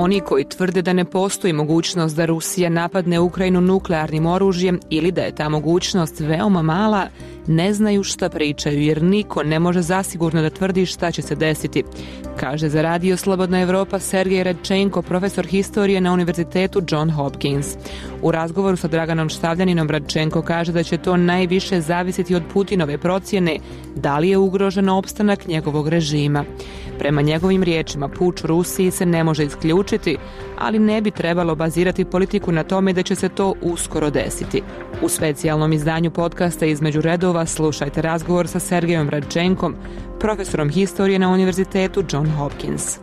Oni koji tvrde da ne postoji mogućnost da Rusija napadne Ukrajinu nuklearnim oružjem ili da je ta mogućnost veoma mala, ne znaju šta pričaju jer niko ne može zasigurno da tvrdi šta će se desiti, kaže za Radio Slobodna Evropa Sergej Radčenko, profesor historije na Univerzitetu John Hopkins. U razgovoru sa Draganom Štavljaninom Radčenko kaže da će to najviše zavisiti od Putinove procjene da li je ugrožen opstanak njegovog režima. Prema njegovim riječima, puč u Rusiji se ne može isključiti, ali ne bi trebalo bazirati politiku na tome da će se to uskoro desiti. U specijalnom izdanju podcasta Između redova slušajte razgovor sa Sergejom Radčenkom, profesorom historije na Univerzitetu John Hopkins.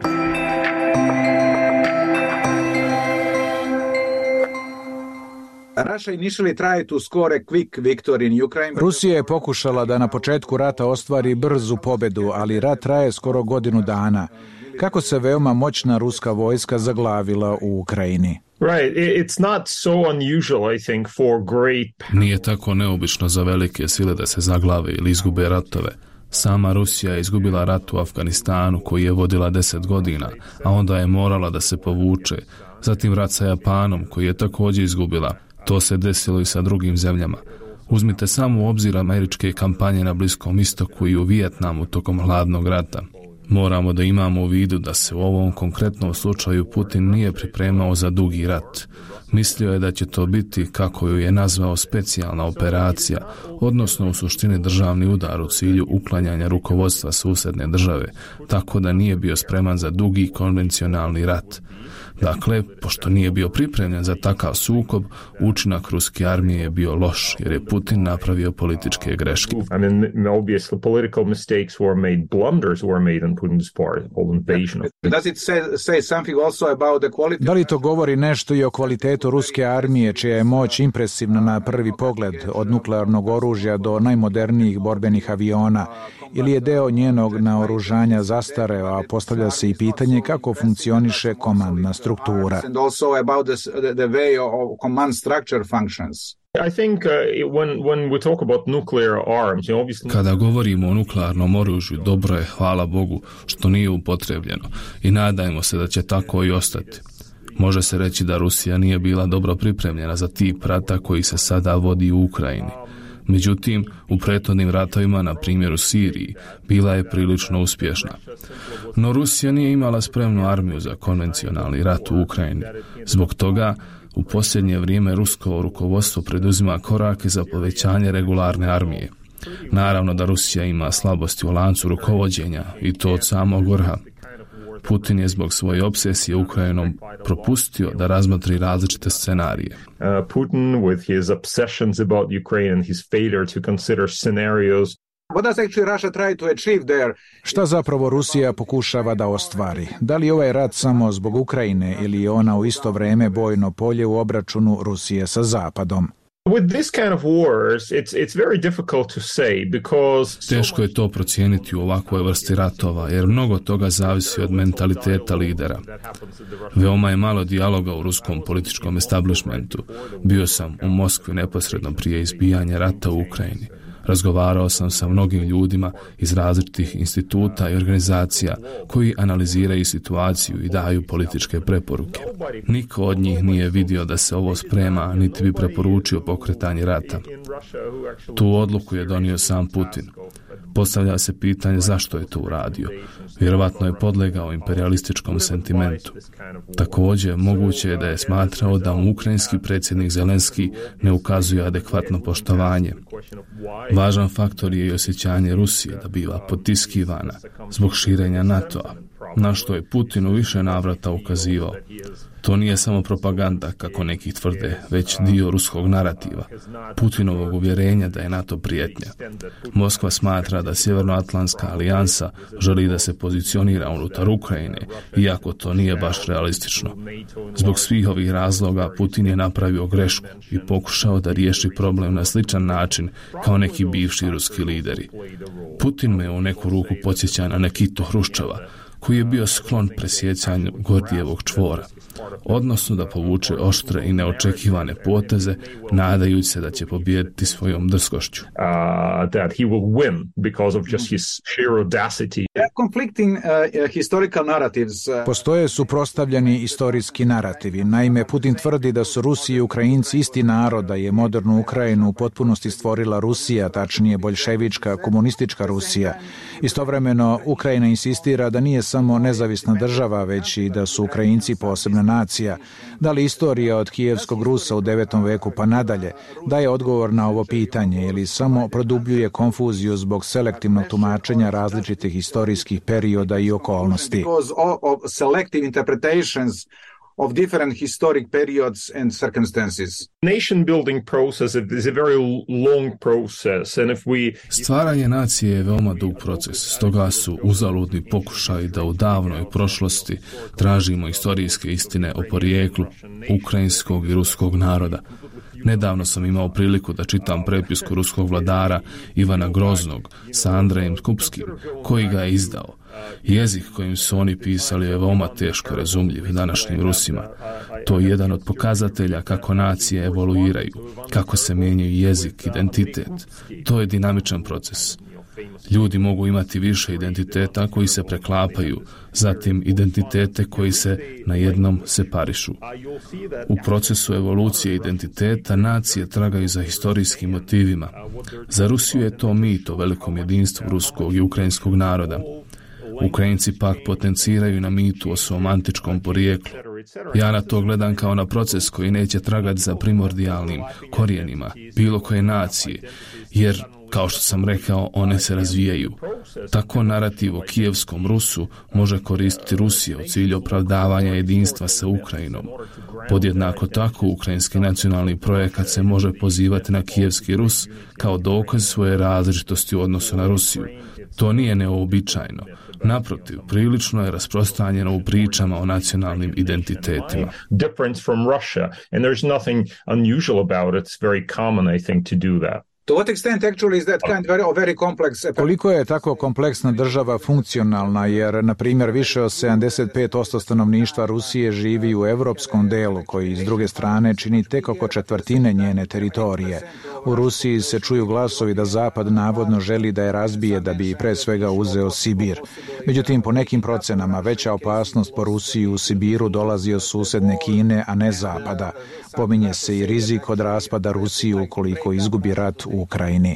Rusija je pokušala da na početku rata ostvari brzu pobedu, ali rat traje skoro godinu dana. Kako se veoma moćna ruska vojska zaglavila u Ukrajini? Nije tako neobično za velike sile da se zaglave ili izgube ratove. Sama Rusija je izgubila rat u Afganistanu koji je vodila 10 godina, a onda je morala da se povuče. Zatim rat sa Japanom koji je također izgubila. To se desilo i sa drugim zemljama. Uzmite samo u obzir američke kampanje na Bliskom istoku i u Vijetnamu tokom hladnog rata. Moramo da imamo u vidu da se u ovom konkretnom slučaju Putin nije pripremao za dugi rat. Mislio je da će to biti, kako ju je nazvao, specijalna operacija, odnosno u suštini državni udar u cilju uklanjanja rukovodstva susedne države, tako da nije bio spreman za dugi konvencionalni rat. Dakle, pošto nije bio pripremljen za takav sukob, učinak ruske armije je bio loš, jer je Putin napravio političke greške. Da li to govori nešto i o kvalitetu ruske armije, čija je moć impresivna na prvi pogled, od nuklearnog oružja do najmodernijih borbenih aviona, ili je deo njenog naoružanja zastareo, a postavlja se i pitanje kako funkcioniše komandna struktura. Kada govorimo o nuklearnom oružju, dobro je, hvala Bogu, što nije upotrebljeno i nadajmo se da će tako i ostati. Može se reći da Rusija nije bila dobro pripremljena za tip rata koji se sada vodi u Ukrajini. Međutim, u prethodnim ratovima, na primjer u Siriji, bila je prilično uspješna. No Rusija nije imala spremnu armiju za konvencionalni rat u Ukrajini. Zbog toga, u posljednje vrijeme rusko rukovodstvo preduzima korake za povećanje regularne armije. Naravno da Rusija ima slabosti u lancu rukovođenja i to od samog vrha. Putin je zbog svoje obsesije Ukrajinom propustio da razmotri različite scenarije. Putin with his obsessions about Ukraine and his failure to consider scenarios. Šta zapravo Rusija pokušava da ostvari? Da li ovaj rat samo zbog Ukrajine ili je ona u isto vrijeme bojno polje u obračunu Rusije sa Zapadom? Teško je to procijeniti u ovakvoj vrsti ratova, jer mnogo toga zavisi od mentaliteta lidera. Veoma je malo dijaloga u ruskom političkom establishmentu. Bio sam u Moskvi neposredno prije izbijanja rata u Ukrajini. Razgovarao sam sa mnogim ljudima iz različitih instituta i organizacija koji analiziraju situaciju i daju političke preporuke. Niko od njih nije vidio da se ovo sprema, niti bi preporučio pokretanje rata. Tu odluku je donio sam Putin. Postavlja se pitanje zašto je to uradio. Vjerovatno je podlegao imperialističkom sentimentu. Također, moguće je da je smatrao da mu ukrajinski predsjednik Zelenski ne ukazuje adekvatno poštovanje. Važan faktor je i osjećanje Rusije da biva potiskivana zbog širenja NATO-a, na što je Putin u više navrata ukazivao. To nije samo propaganda, kako neki tvrde, već dio ruskog narativa, Putinovog uvjerenja da je NATO prijetnja. Moskva smatra da Sjevernoatlantska alijansa želi da se pozicionira unutar Ukrajine, iako to nije baš realistično. Zbog svih ovih razloga Putin je napravio grešku i pokušao da riješi problem na sličan način kao neki bivši ruski lideri. Putin me u neku ruku podsjeća na Nikitu Hruščova, koji je bio sklon presjecanju Gordijevog čvora, odnosno da povuče oštre i neočekivane poteze, nadajući se da će pobijediti svojom drskošću. That he will win because of just his sheer audacity. Conflicting historical narratives. Postoje suprotstavljeni istorijski narativi. Naime, Putin tvrdi da su Rusi i Ukrajinci isti narod, da je modernu Ukrajinu u potpunosti stvorila Rusija, tačnije boljševička, komunistička Rusija. Istovremeno, Ukrajina insistira da nije samo nezavisna država, već i da su Ukrajinci posebna nacija. Da li istorija od kijevskog Rusa u 9. veku pa nadalje daje odgovor na ovo pitanje ili samo produbljuje konfuziju zbog selektivnog tumačenja različitih historijskih perioda i okolnosti? Of different historic periods and circumstances. Nation building process is a very long process, and if we... Stvaranje nacije je veoma dug proces, stoga su uzaludni pokušaji da u davnoj prošlosti tražimo istorijske istine o porijeklu ukrajinskog i ruskog naroda. Nedavno sam imao priliku da čitam prepisku ruskog vladara Ivana Groznog sa Andrejem Skupskim, koji ga je izdao. Jezik kojim su oni pisali je veoma teško razumljiv današnjim Rusima. To je jedan od pokazatelja kako nacije evoluiraju, kako se mijenjaju jezik, identitet. To je dinamičan proces. Ljudi mogu imati više identiteta koji se preklapaju, zatim identitete koji se na jednom separišu. U procesu evolucije identiteta nacije tragaju za historijskim motivima. Za Rusiju je to mit o velikom jedinstvu ruskog i ukrajinskog naroda. Ukrajinci pak potenciraju na mitu o svom antičkom porijeklu. Ja na to gledam kao na proces koji neće tragati za primordijalnim korijenima bilo koje nacije, jer, kao što sam rekao, one se razvijaju. Tako narativ o kijevskom Rusu može koristiti Rusija u cilju opravdavanja jedinstva sa Ukrajinom. Podjednako tako, ukrajinski nacionalni projekat se može pozivati na kijevski Rus kao dokaz svoje različitosti u odnosu na Rusiju. To nije neobičajno. Naprotiv, prilično je rasprostranjeno u pričama o nacionalnim identitetima. To what extent actually is that kind of very complex? Koliko je tako kompleksna država funkcionalna, jer, na primjer, više od 75% stanovništva Rusije živi u evropskom delu, koji s druge strane čini tek oko četvrtine njene teritorije. U Rusiji se čuju glasovi da Zapad navodno želi da je razbije da bi pre svega uzeo Sibir. Međutim, po nekim procenama, veća opasnost po Rusiji u Sibiru dolazi od susedne Kine, a ne Zapada. Pominje se i rizik od raspada Rusije ukoliko izgubi rat u Ukrajini.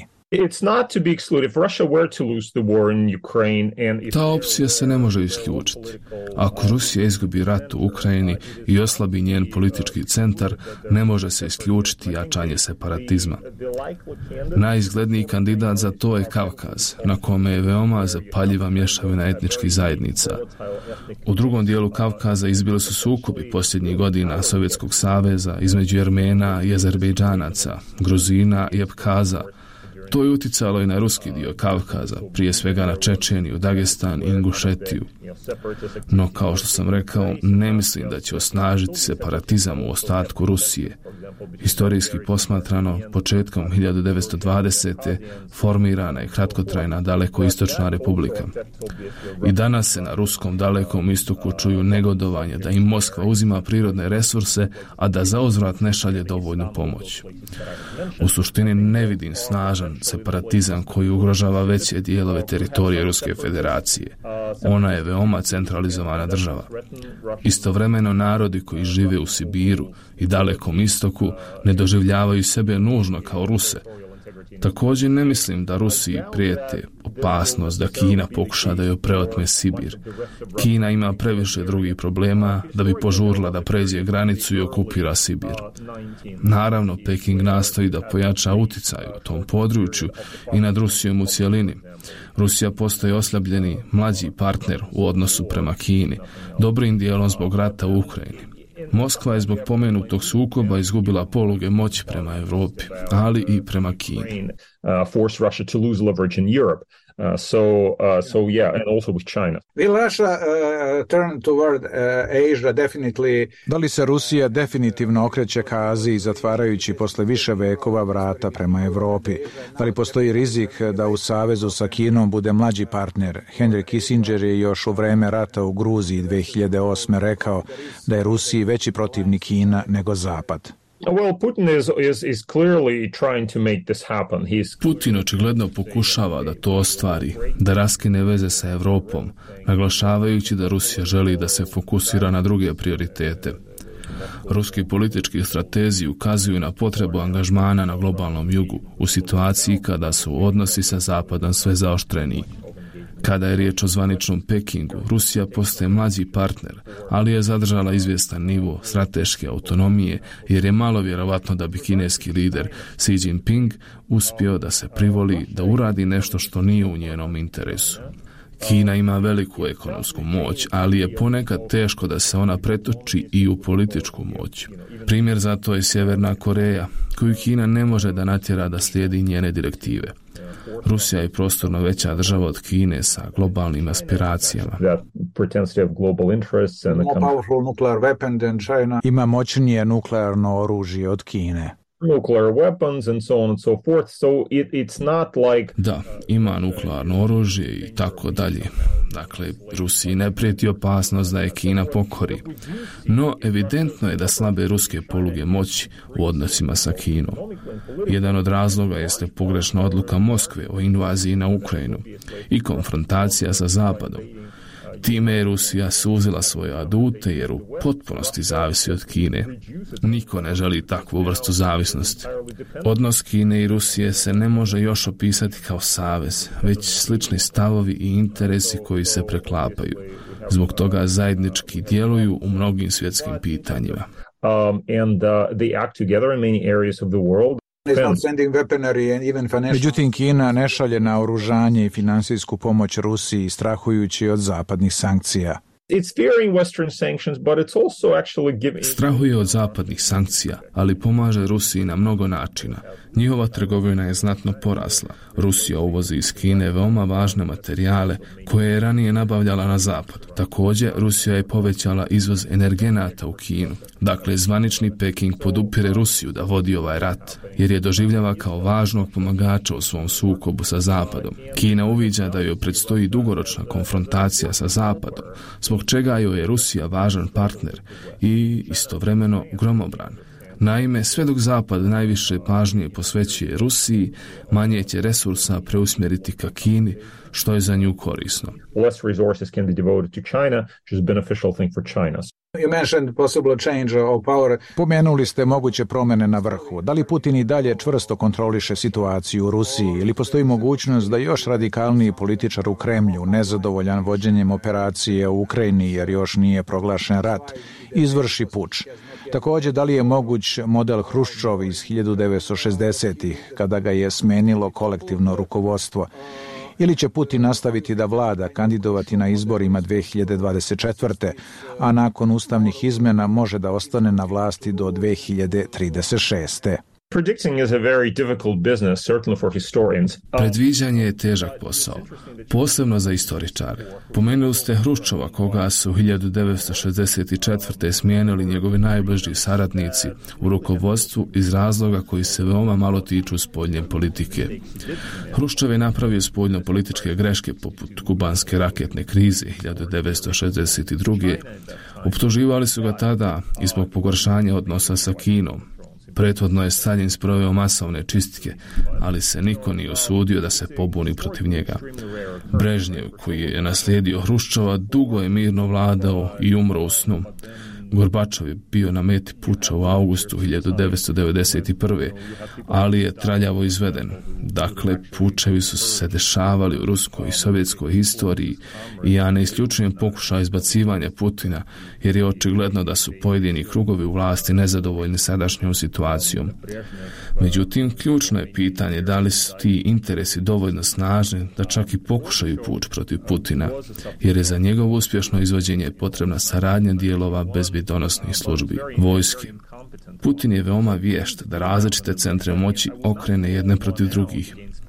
Ta opcija se ne može isključiti. Ako Rusija izgubi rat u Ukrajini i oslabi njen politički centar, ne može se isključiti jačanje separatizma. Najizgledniji kandidat za to je Kavkaz, na kome je veoma zapaljiva mješavina etničkih zajednica. U drugom dijelu Kavkaza izbili su sukobi posljednjih godina Sovjetskog saveza između Jermena i Azerbejdžanaca, Gruzina i Apkaza. To je uticalo i na ruski dio Kavkaza, prije svega na Čečeniju, Dagestan i Ingušetiju. No, kao što sam rekao, ne mislim da će osnažiti separatizam u ostatku Rusije. Historijski posmatrano, početkom 1920. formirana je kratkotrajna Dalekoistočna republika. I danas se na ruskom Dalekom istoku čuju negodovanje da im Moskva uzima prirodne resurse, a da zauzvrat ne šalje dovoljnu pomoć. U suštini ne vidim snažan separatizam koji ugrožava veće dijelove teritorije Ruske federacije. Ona je veoma centralizovana država. Istovremeno narodi koji žive u Sibiru i Dalekom istoku ne doživljavaju sebe nužno kao Ruse. Također ne mislim da Rusiji prijete opasnost da Kina pokuša da joj preotme Sibir. Kina ima previše drugih problema da bi požurila da pređe granicu i okupira Sibir. Naravno, Peking nastoji da pojača uticaj u tom području i nad Rusijom u cjelini. Rusija postaje oslabljeni mlađi partner u odnosu prema Kini, dobrim dijelom zbog rata u Ukrajini. Moskva je zbog pomenutog sukoba izgubila poluge moći prema Europi, ali i prema Kini. So yeah, and also with China. Will Russia turn toward Asia definitely? Da li se Rusija definitivno okreće ka Aziji, zatvarajući posle više vekova vrata prema Evropi? Da li postoji rizik da u savezu sa Kinom bude mlađi partner? Henry Kissinger je još u vreme rata u Gruziji 2008. rekao da je Rusiji veći protivnik Kina nego Zapad. Well, Putin is clearly trying to make this happen. Putin očigledno pokušava da to ostvari, da raskine veze sa Evropom, naglašavajući da Rusija želi da se fokusira na druge prioritete. Ruski politički stratezi ukazuju na potrebu angažmana na globalnom jugu u situaciji kada su odnosi sa Zapadom sve zaoštreniji. Kada je riječ o zvaničnom Pekingu, Rusija postaje mlađi partner, ali je zadržala izvjestan nivo strateške autonomije jer je malo vjerovatno da bi kineski lider Xi Jinping uspio da se privoli da uradi nešto što nije u njenom interesu. Kina ima veliku ekonomsku moć, ali je ponekad teško da se ona pretoči i u političku moć. Primjer za to je Sjeverna Koreja, koju Kina ne može da natjera da slijedi njene direktive. Rusija je prostorno veća država od Kine sa globalnim aspiracijama. Ima moćnije nuklearno oružje od Kine. Nuclear weapons and so on and so forth, so it's not like... Da, ima nuklearno oružje i tako dalje. Dakle, Rusiji ne prijeti opasnost da je Kina pokori. No, evidentno je da slabe ruske poluge moći u odnosima sa Kinom. Jedan od razloga jeste pogrešna odluka Moskve o invaziji na Ukrajinu i konfrontacija sa Zapadom. Time je Rusija suzila svoje adute jer u potpunosti zavisi od Kine. Niko ne želi takvu vrstu zavisnosti. Odnos Kine i Rusije se ne može još opisati kao savez, već slični stavovi i interesi koji se preklapaju. Zbog toga zajednički djeluju u mnogim svjetskim pitanjima. They act together in many areas of the world. Međutim, Kina ne šalje naoružanje i finansijsku pomoć Rusiji strahujući od zapadnih sankcija. Strahuje od zapadnih sankcija, ali pomaže Rusiji na mnogo načina. Njihova trgovina je znatno porasla. Rusija uvozi iz Kine veoma važne materijale koje je ranije nabavljala na zapad. Također, Rusija je povećala izvoz energenata u Kinu. Dakle, zvanični Peking podupire Rusiju da vodi ovaj rat, jer je doživljava kao važnog pomagača u svom sukobu sa Zapadom. Kina uviđa da joj predstoji dugoročna konfrontacija sa Zapadom, zbog čega joj je Rusija važan partner i istovremeno gromobran. Naime, sve dok Zapad najviše pažnje posvećuje Rusiji, manje će resursa preusmjeriti ka Kini, što je za nju korisno. Less resources can be devoted to China, which is a beneficial thing for China. You mentioned possible change of power. Pomenuli ste moguće promjene na vrhu. Da li Putin i dalje čvrsto kontroliše situaciju u Rusiji ili postoji mogućnost da još radikalniji političar u Kremlju, nezadovoljan vođenjem operacije u Ukrajini jer još nije proglašen rat, izvrši puč? Također, da li je moguć model Hruščov iz 1960-ih kada ga je smenilo kolektivno rukovodstvo? Ili će Putin nastaviti da vlada, kandidovati na izborima 2024. a nakon ustavnih izmjena može da ostane na vlasti do 2036. Predicting is a very difficult business, certainly for historians. Predviđanje je težak posao, posebno za istoričare. Pomenuli ste Hruščova, koga su 1964. smijenili njegovi najbliži saradnici u rukovodstvu iz razloga koji se veoma malo tiču spoljne politike. Hruščov je napravio spoljno-političke greške poput kubanske raketne krize 1962. Optuživali su ga tada i zbog pogoršanja odnosa sa Kinom. Prethodno je Staljin sproveo masovne čistke, ali se niko nije usudio da se pobuni protiv njega. Brežnjev, koji je naslijedio Hruščova, dugo je mirno vladao i umro u snu. Gorbačov je bio na meti puča u augustu 1991. ali je traljavo izveden. Dakle, pučevi su se dešavali u ruskoj i sovjetskoj historiji i ja ne isključujem pokušaj izbacivanja Putina, jer je očigledno da su pojedini krugovi u vlasti nezadovoljni sadašnjom situacijom. Međutim, ključno je pitanje da li su ti interesi dovoljno snažni da čak i pokušaju puč protiv Putina, jer je za njegovo uspješno izvođenje potrebna saradnja dijelova bezbjedonosnih službi, vojske. Putin je veoma vješt da različite centre moći okrene jedne protiv drugih.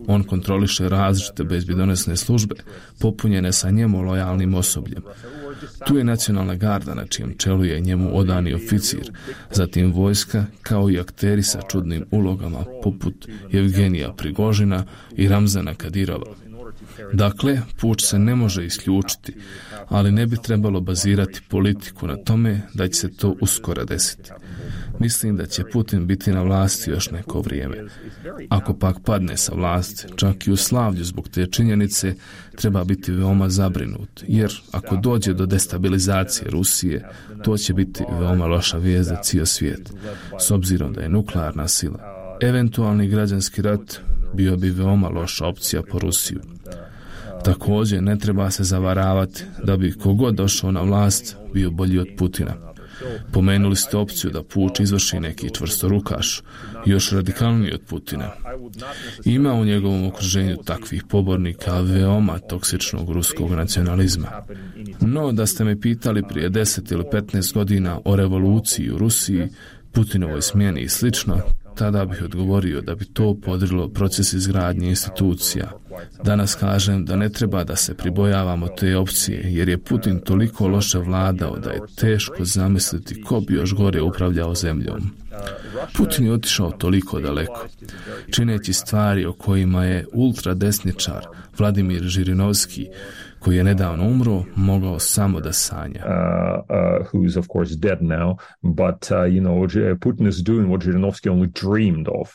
On kontroliše različite bezbjedonosne službe, popunjene sa njemu lojalnim osobljem. Tu je nacionalna garda na čijem čelu je njemu odani oficir, zatim vojska, kao i akteri sa čudnim ulogama poput Evgenija Prigožina i Ramzana Kadirova. Dakle, puč se ne može isključiti, ali ne bi trebalo bazirati politiku na tome da će se to uskoro desiti. Mislim da će Putin biti na vlasti još neko vrijeme. Ako pak padne sa vlasti, čak i u slavlju zbog te činjenice, treba biti veoma zabrinut, jer ako dođe do destabilizacije Rusije, to će biti veoma loša vijest za cijeli svijet, s obzirom da je nuklearna sila. Eventualni građanski rat bio bi veoma loša opcija po Rusiju. Također, ne treba se zavaravati da bi kogod došao na vlast bio bolji od Putina. Pomenuli ste opciju da puč izvrši neki čvrstorukaš, još radikalniji od Putina. Ima u njegovom okruženju takvih pobornika veoma toksičnog ruskog nacionalizma. No, da ste me pitali prije 10 ili 15 godina o revoluciji u Rusiji, Putinovoj smjeni i slično, tada bih odgovorio da bi to podrilo proces izgradnje institucija. Danas kažem da ne treba da se pribojavamo te opcije, jer je Putin toliko loše vladao da je teško zamisliti ko bi još gore upravljao zemljom. Putin je otišao toliko daleko, čineći stvari o kojima je ultradesničar Vladimir Žirinovski, koji je nedavno umro, mogao samo da sanja. Who is of course dead now, but Putin is doing what Žirinovski only dreamed of.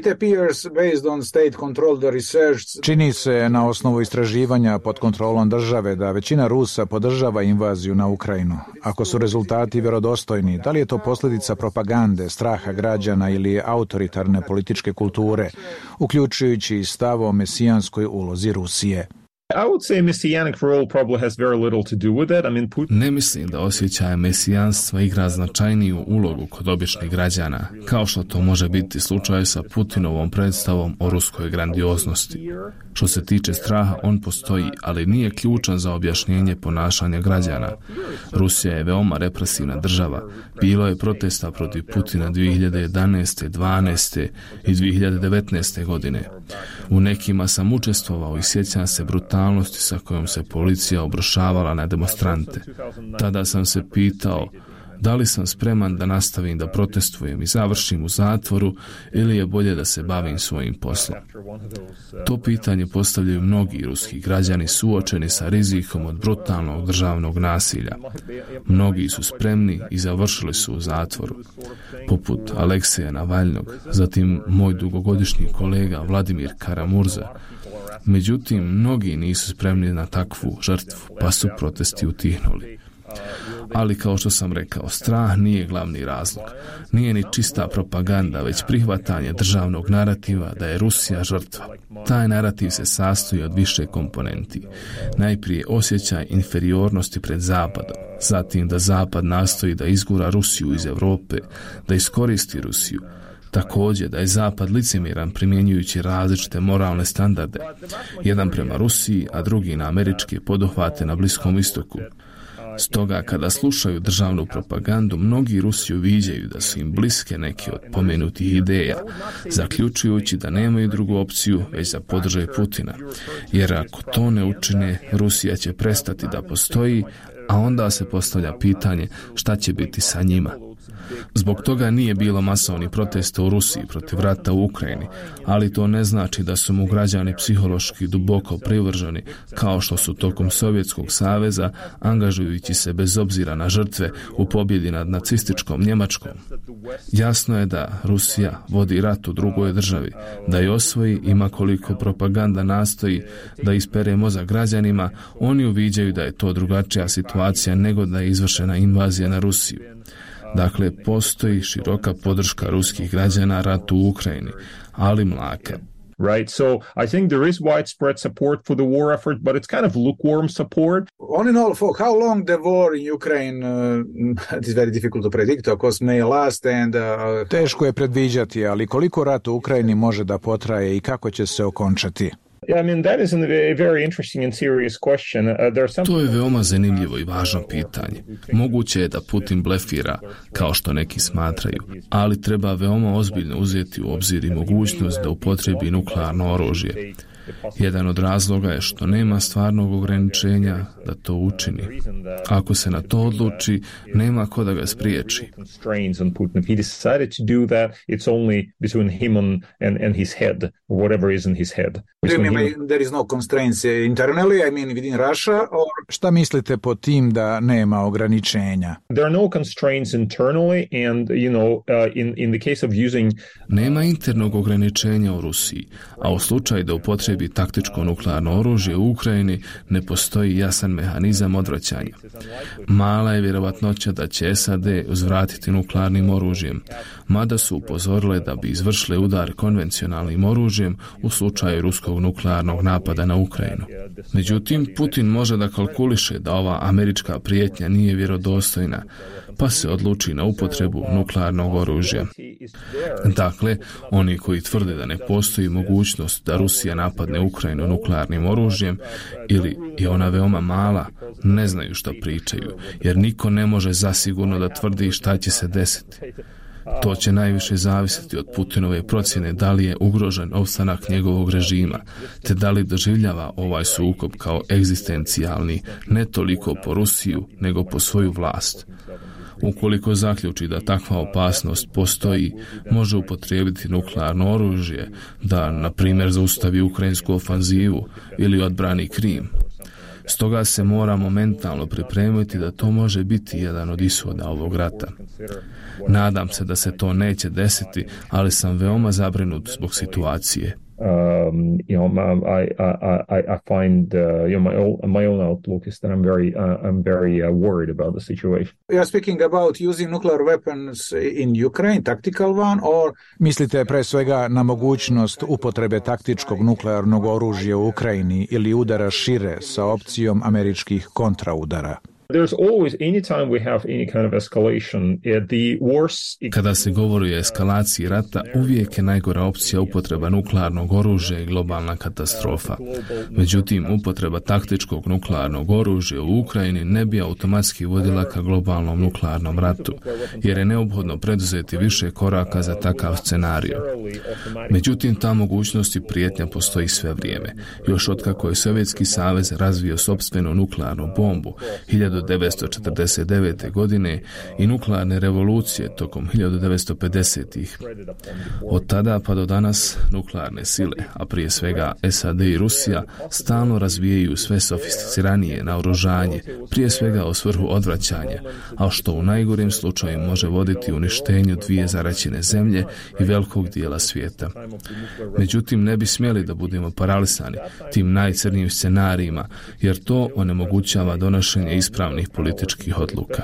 Čini se na osnovu istraživanja pod kontrolom države da većina Rusa podržava invaziju na Ukrajinu. Ako su rezultati vjerodostojni, da li je to posljedica propagande, straha građana ili autoritarne političke kulture, uključujući i stav o mesijanskoj ulozi Rusije? I would say messianic role probably has very little to do with that. I mean, Ne mislim da osjećaj mesijanstva igra značajniju ulogu kod običnih građana, kao što to može biti slučaj sa Putinovom predstavom o ruskoj grandioznosti. Što se tiče straha, on postoji, ali nije ključan za objašnjenje ponašanja građana. Rusija je veoma represivna država. Bilo je protesta protiv Putina 2011., 12. i 2019. godine. U nekima sam učestvovao i sjećam se brutalnosti sa kojom se policija obrušavala na demonstrante. Tada sam se pitao da li sam spreman da nastavim da protestujem i završim u zatvoru ili je bolje da se bavim svojim poslom. To pitanje postavljaju mnogi ruski građani suočeni sa rizikom od brutalnog državnog nasilja. Mnogi su spremni i završili su u zatvoru, poput Alekseja Navalnog, zatim moj dugogodišnji kolega Vladimir Karamurza. Međutim, mnogi nisu spremni na takvu žrtvu, pa su protesti utihnuli. Ali kao što sam rekao, strah nije glavni razlog. Nije ni čista propaganda, već prihvatanje državnog narativa da je Rusija žrtva. Taj narativ se sastoji od više komponenti. Najprije osjećaj inferiornosti pred Zapadom, zatim da Zapad nastoji da izgura Rusiju iz Europe, da iskoristi Rusiju. Također da je Zapad licemjeran primjenjujući različite moralne standarde, jedan prema Rusiji, a drugi na američke poduhvate na Bliskom istoku. Stoga, kada slušaju državnu propagandu, mnogi Rusi uviđaju da su im bliske neke od pomenutih ideja, zaključujući da nemaju drugu opciju već da podrže Putina. Jer ako to ne učine, Rusija će prestati da postoji, a onda se postavlja pitanje šta će biti sa njima. Zbog toga nije bilo masovnih protesta u Rusiji protiv rata u Ukrajini, ali to ne znači da su mu građani psihološki duboko privrženi, kao što su tokom Sovjetskog saveza, angažujući se bez obzira na žrtve u pobjedi nad nacističkom Njemačkom. Jasno je da Rusija vodi rat u drugoj državi, da je osvoji, ima koliko propaganda nastoji da ispere mozak građanima, oni uviđaju da je to drugačija situacija nego da je izvršena invazija na Rusiju. Dakle, postoji široka podrška ruskih građana ratu u Ukrajini, ali mlaka. Right, so I think there is widespread support for the war effort, but it's kind of lukewarm support. All in all, how long the war in Ukraine it is very difficult to predict, of course, may last and teško je predviđati, ali koliko rat u Ukrajini može da potraje i kako će se okončati? Yeah, I mean, that is a very interesting and serious question. To je veoma zanimljivo i važno pitanje. Moguće je da Putin blefira, kao što neki smatraju, ali treba veoma ozbiljno uzeti u obzir i mogućnost da upotrebi nuklearno oružje. Jedan od razloga je što nema stvarnog ograničenja da to učini. Ako se na to odluči, nema ko da ga spriječi. Šta mislite pod tim da nema ograničenja? Nema internog ograničenja u Rusiji, a u slučaju da upotrebi taktičko nuklearno oružje u Ukrajini ne postoji jasan mehanizam odvraćanja. Mala je vjerovatnoća da će SAD uzvratiti nuklearnim oružjem, mada su upozorile da bi izvršile udar konvencionalnim oružjem u slučaju ruskog nuklearnog napada na Ukrajinu. Međutim, Putin može da kalkuliše da ova američka prijetnja nije vjerodostojna, pa se odluči na upotrebu nuklearnog oružja. Dakle, oni koji tvrde da ne postoji mogućnost da Rusija napadne Ukrajinu nuklearnim oružjem ili je ona veoma mala, ne znaju šta pričaju, jer niko ne može zasigurno da tvrdi šta će se desiti. To će najviše zavisiti od Putinove procjene da li je ugrožen opstanak njegovog režima, te da li doživljava ovaj sukob kao egzistencijalni, ne toliko po Rusiju, nego po svoju vlast. Ukoliko zaključi da takva opasnost postoji, može upotrijebiti nuklearno oružje da, na primjer, zaustavi ukrajinsku ofanzivu ili odbrani Krim. Stoga se mora momentalno pripremiti da to može biti jedan od ishoda ovog rata. Nadam se da se to neće desiti, ali sam veoma zabrinut zbog situacije. I find my own outlook is that I'm very worried about the situation. You are speaking about using nuclear weapons in Ukraine, tactical one, or mislite pre svega na mogućnost upotrebe taktičkog nuklearnog oružja u Ukrajini ili udara šire sa opcijom američkih kontraudara? Kada se govori o eskalaciji rata, uvijek je najgora opcija upotreba nuklearnog oružja i globalna katastrofa. Međutim, upotreba taktičkog nuklearnog oružja u Ukrajini ne bi automatski vodila ka globalnom nuklearnom ratu, jer je neophodno preduzeti više koraka za takav scenario. Međutim, ta mogućnost i prijetnja postoji sve vrijeme. Još otkako je Sovjetski savez razvio sopstvenu nuklearnu bombu 1949. godine i nuklearne revolucije tokom 1950-ih. Od tada pa do danas nuklearne sile, a prije svega SAD i Rusija, stalno razvijaju sve sofisticiranije naoružanje, prije svega u svrhu odvraćanja, a što u najgorim slučaju može voditi uništenju dvije zaraćene zemlje i velikog dijela svijeta. Međutim, ne bi smjeli da budemo paralisani tim najcrnijim scenarijima, jer to onemogućava donošenje ispravnih političkih odluka.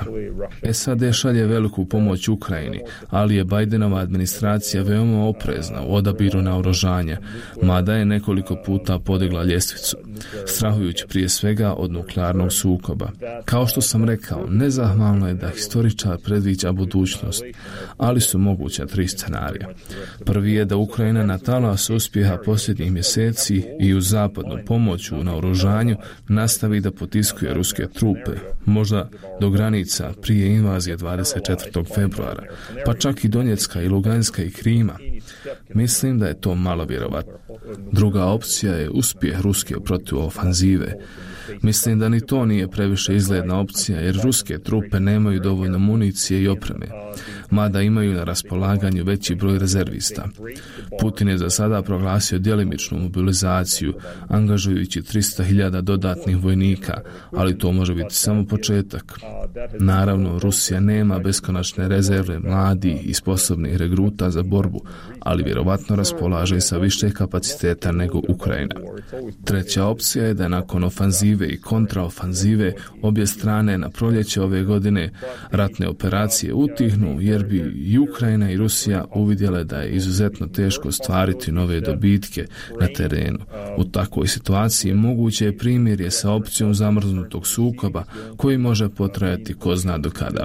SAD šalje veliku pomoć Ukrajini, ali je Bidenova administracija veoma oprezna u odabiru naoružanja, mada je nekoliko puta podigla ljestvicu, strahujući prije svega od nuklearnog sukoba. Kao što sam rekao, nezahvalno je da historičar predviđa budućnost, ali su moguća tri scenarija. Prvi je da Ukrajina na talasu uspjeha posljednjih mjeseci i uz zapadnu pomoć u naoružanju nastavi da potiskuje ruske trupe, možda do granica prije invazije 24. februara, pa čak i Donjecka i Luganska i Krima. Mislim da je to malo vjerovatno. Druga opcija je uspjeh ruske protuofanzive. Mislim da ni to nije previše izgledna opcija, jer ruske trupe nemaju dovoljno municije i opreme, mada imaju na raspolaganju veći broj rezervista. Putin je za sada proglasio djelimičnu mobilizaciju, angažujući 300.000 dodatnih vojnika, ali to može biti samo početak. Naravno, Rusija nema beskonačne rezerve mladih i sposobnih regruta za borbu, ali vjerovatno raspolaže sa više kapaciteta nego Ukrajina. Treća opcija je da nakon ofanzive i kontraofanzive obje strane na proljeće ove godine ratne operacije utihnu, jer bi i Ukrajina i Rusija uvidjele da je izuzetno teško ostvariti nove dobitke na terenu. U takvoj situaciji moguće je primirje sa opcijom zamrznutog sukoba koji može potrajati ko zna do kada.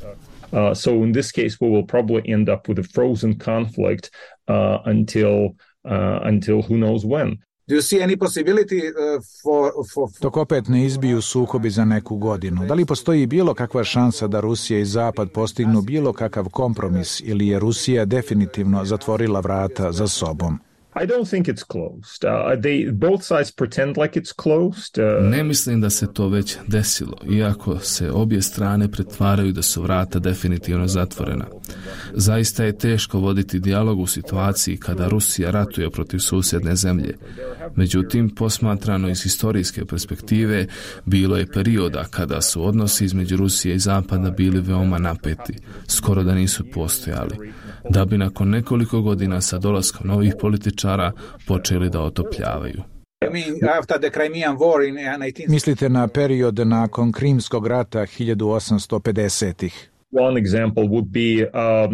So in this case we will probably end up with a frozen conflict until who knows when. Do you see any possibility for... Dok opet ne izbiju sukobi za neku godinu, da li postoji bilo kakva šansa da Rusija i Zapad postignu bilo kakav kompromis ili je Rusija definitivno zatvorila vrata za sobom? I don't think it's closed. Both sides pretend like it's closed. Ne mislim da se to već desilo, iako se obje strane pretvaraju da su vrata definitivno zatvorena. Zaista je teško voditi dijalog u situaciji kada Rusija ratuje protiv susjedne zemlje. Međutim, posmatrano iz historijske perspektive, bilo je perioda kada su odnosi između Rusije i Zapada bili veoma napeti, skoro da nisu postojali, da bi nakon nekoliko godina sa dolaskom novih političara počeli da otopljavaju. Mislite na period nakon Krimskog rata 1850-ih? One example would be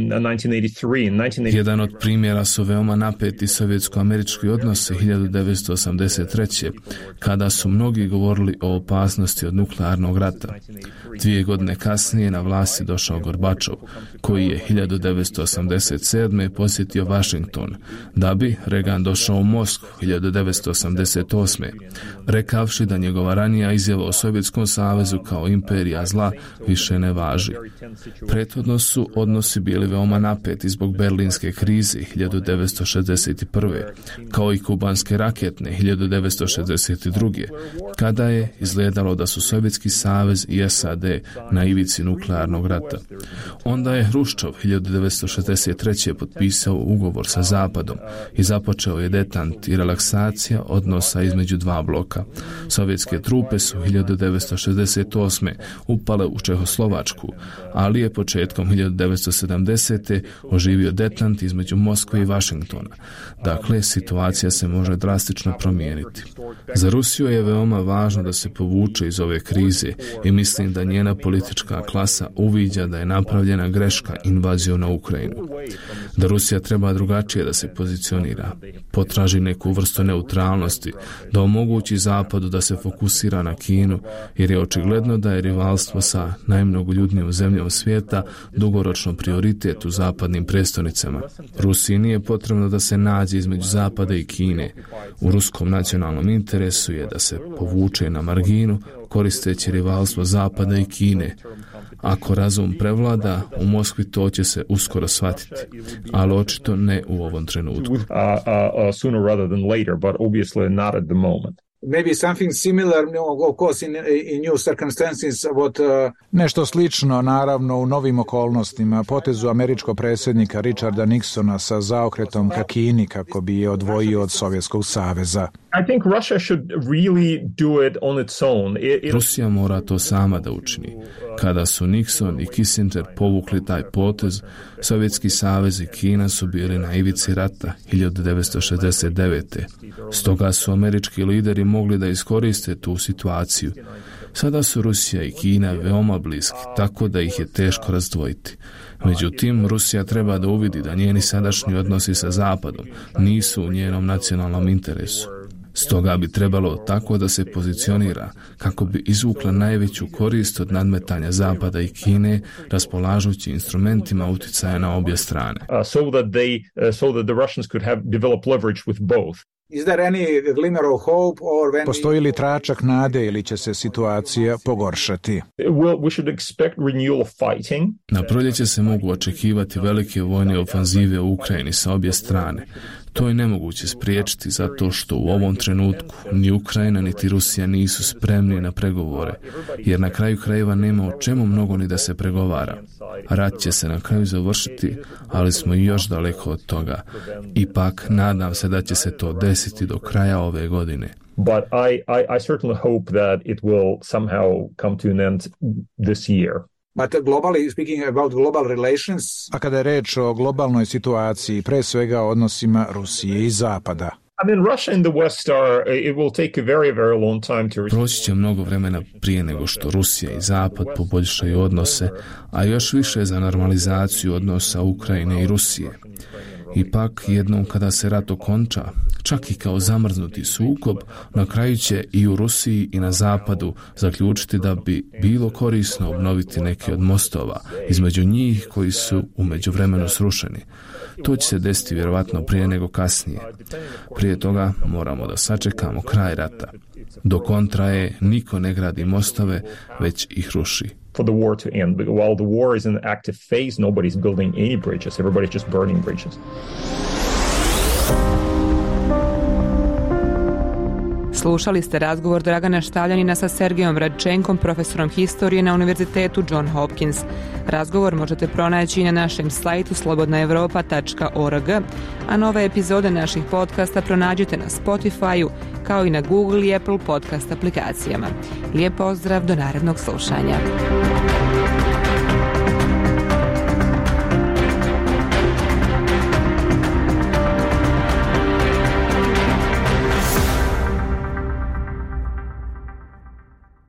1983. Jedan od primjera su veoma napeti sovjetsko-američki odnosi 1983. kada su mnogi govorili o opasnosti od nuklearnog rata. 2 godine kasnije na vlasti došao Gorbačov, koji je 1987. posjetio Washington, da bi Reagan došao u Moskvu 1988. rekavši da njegova ranija izjava o Sovjetskom savezu kao imperija zla više ne važi. Prethodno su odnosi bili veoma napeti zbog berlinske krize 1961. kao i kubanske raketne 1962. kada je izgledalo da su Sovjetski savez i SAD na ivici nuklearnog rata. Onda je Hruščov 1963. potpisao ugovor sa Zapadom i započeo je detant i relaksacija odnosa između dva bloka. Sovjetske trupe su 1968. upale u Čehoslovačku, ali je početkom 1970. oživio detant između Moskve i Vašingtona. Dakle, situacija se može drastično promijeniti. Za Rusiju je veoma važno da se povuče iz ove krize i mislim da njena politička klasa uviđa da je napravljena greška invazijom na Ukrajinu. Da Rusija treba drugačije da se pozicionira, potraži neku vrstu neutralnosti, da omogući Zapadu da se fokusira na Kinu, jer je očigledno da je rivalstvo sa najmnogoljudnijom zemljom svijeta dugoročno prioritet u zapadnim prestolnicama. Rusiji nije potrebno da se nađe između Zapada i Kine. U ruskom nacionalnom interesu je da se povuče na marginu koristeći rivalstvo Zapada i Kine. Ako razum prevlada, u Moskvi to će se uskoro shvatiti, ali očito ne u ovom trenutku. Sooner rather than later, but obviously not at the moment. Maybe something similar, of course, in new circumstances. Nešto slično, naravno, u novim okolnostima, potezu američkog predsjednika Richarda Nixona sa zaokretom ka Kini kako bi je odvojio od Sovjetskog saveza. I think Russia should really do it on its own. Rusija mora to sama da učini. Kada su Nixon i Kissinger povukli taj potez, Sovjetski savez i Kina su bili na ivici rata 1969. Stoga su američki lideri mogli da iskoriste tu situaciju. Sada su Rusija i Kina veoma bliski, tako da ih je teško razdvojiti. Međutim, Rusija treba da uvidi da njeni sadašnji odnosi sa Zapadom nisu u njenom nacionalnom interesu. Stoga bi trebalo tako da se pozicionira kako bi izvukla najveću korist od nadmetanja Zapada i Kine, raspolažući instrumentima uticaja na obje strane. So that the Russians could have developed leverage with both. Is there any glimmer of hope or Postoji li tračak nade ili će se situacija pogoršati? We should expect renewal of fighting. Na proljeće se mogu očekivati velike vojne ofanzive u Ukrajini sa obje strane. To je nemoguće spriječiti zato što u ovom trenutku ni Ukrajina niti Rusija nisu spremni na pregovore, jer na kraju krajeva nema o čemu mnogo ni da se pregovara. Rat će se na kraju završiti, ali smo i još daleko od toga. Ipak, nadam se da će se to desiti do kraja ove godine. But I certainly hope that it will somehow come to an end this year. But globally speaking about global relations. A kada je reč o globalnoj situaciji, pre svega o odnosima Rusije i Zapada. I mean, Russia and the West it will take a very, very long time to... Proći će mnogo vremena prije nego što Rusija i Zapad poboljšaju odnose, a još više za normalizaciju odnosa Ukrajine i Rusije. Ipak, jednom kada se rat okonča, čak i kao zamrznuti sukob, na kraju će i u Rusiji i na Zapadu zaključiti da bi bilo korisno obnoviti neki od mostova između njih koji su u međuvremenu srušeni. To će se desiti vjerovatno prije nego kasnije. Prije toga moramo da sačekamo kraj rata. Do kontra je niko ne gradi mostove, već ih ruši. For the war to end. While the war is in an active phase, nobody's building any bridges. Everybody's just burning bridges. Slušali ste razgovor Dragana Štavljanina sa Sergejom Radčenkom, profesorom historije na Univerzitetu John Hopkins. Razgovor možete pronaći i na našem sajtu slobodnaevropa.org, a nove epizode naših podcasta pronađite na Spotify-u, kao i na Google i Apple podcast aplikacijama. Lijep pozdrav, do narednog slušanja.